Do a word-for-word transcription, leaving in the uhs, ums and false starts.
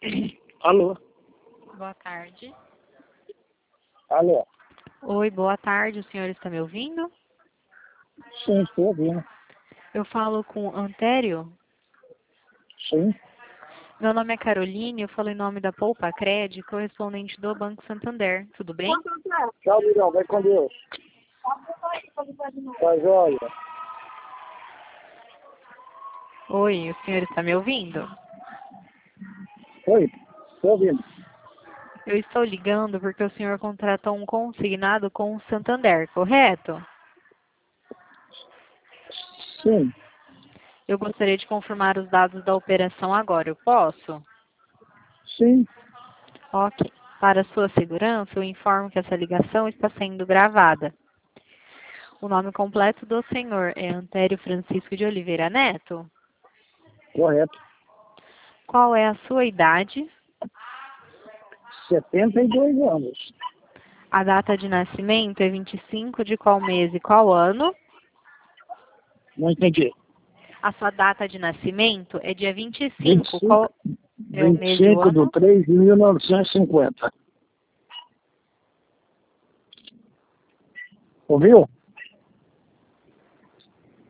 Alô? Boa tarde. Alô? Oi, boa tarde. O senhor está me ouvindo? Sim, estou ouvindo. Eu falo com Antério. Sim. Meu nome é Caroline, eu falo em nome da Poupa Cred, correspondente do Banco Santander. Tudo bem? Tchau, Miguel. Vai com Deus. Tá joia. Oi, o senhor está me ouvindo? Oi, estou ouvindo. Eu estou ligando porque o senhor contratou um consignado com o Santander, correto? Sim, Eu gostaria de confirmar os dados da operação agora. Eu posso? sim. Ok. Para sua segurança, eu informo que essa ligação está sendo gravada. O nome completo do senhor é Antério Francisco de Oliveira Neto? Correto. Qual é a sua idade? setenta e dois anos. A data de nascimento é vinte e cinco de qual mês e qual ano? Não entendi. A sua data de nascimento é dia vinte e vinte cinco. e cinco, Qual é o mês e o vinte e cinco do ano? três de mil novecentos e cinquenta. Ouviu?